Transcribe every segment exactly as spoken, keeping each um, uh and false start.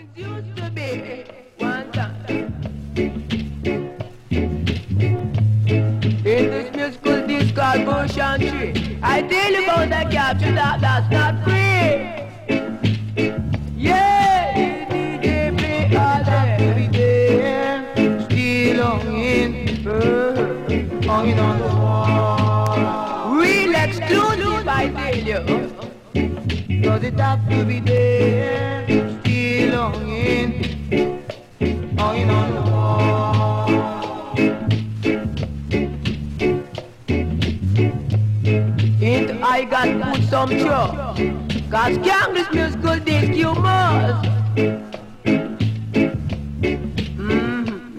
things used to be one time. In this musical disc called Bush and Tree, I tell you about that capture that that's not free. Yeah, the D J play all every day, still hanging, uh, hanging on the wall. Real exclusive, I tell you. Does it have to be there, still hanging, hanging on the wall? Ain't I got to put some through? Cause gang this musical disc you must. Mm-hmm.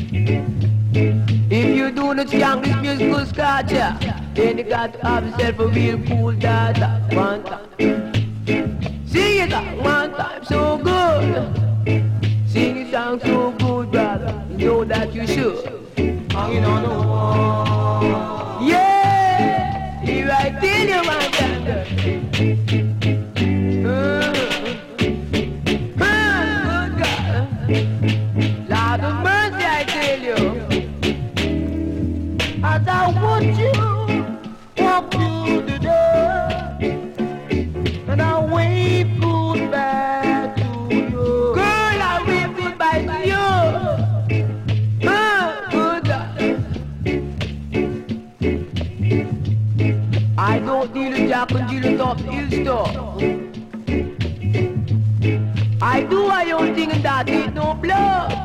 If you do not gang this musical sculpture, then you got to have yourself a real cool data one time. Sing it out one time, so good. Sing it down so good, brother. You know that you should. Hanging on the wall. Yeah, here I tell you, my tender. Uh, uh, good God. Lord of mercy, I tell you. As I watch you walk through the door, and I wave goodbye to you. Girl, I wave goodbye to you. Huh, good God. I don't deal with Jack and Jill top hill store. I do my own thing and that ain't no blood.